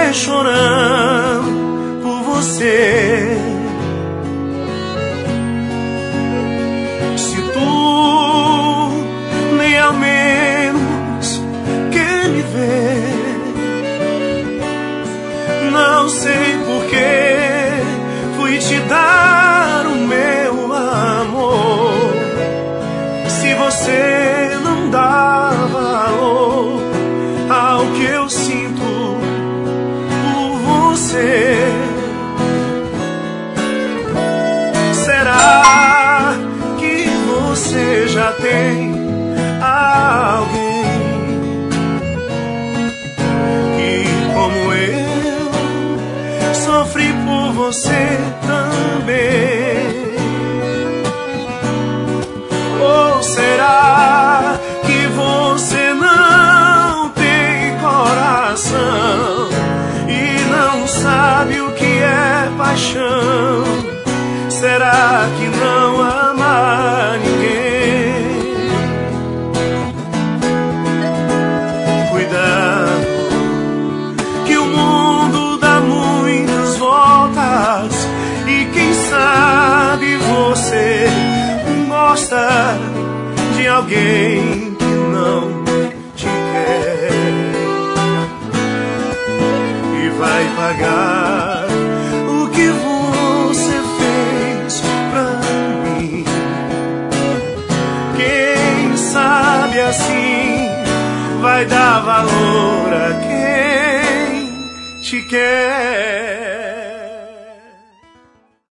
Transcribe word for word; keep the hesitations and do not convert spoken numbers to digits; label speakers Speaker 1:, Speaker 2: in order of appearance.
Speaker 1: ver chorando por você. Se tu nem ao menos quer me ver, não sei por que fui te dar o meu amor. Se você não dá valor ao que eu sinto por você, será que você já tem alguém que, como eu, sofri por você também? Ou será que você não tem coração e não sabe o que é paixão? Será que não ama ninguém? Cuidado, que o mundo dá muitas voltas e quem sabe você gosta de alguém que não te quer e vai pagar o que você fez pra mim. Quem sabe assim vai dar valor a quem te quer.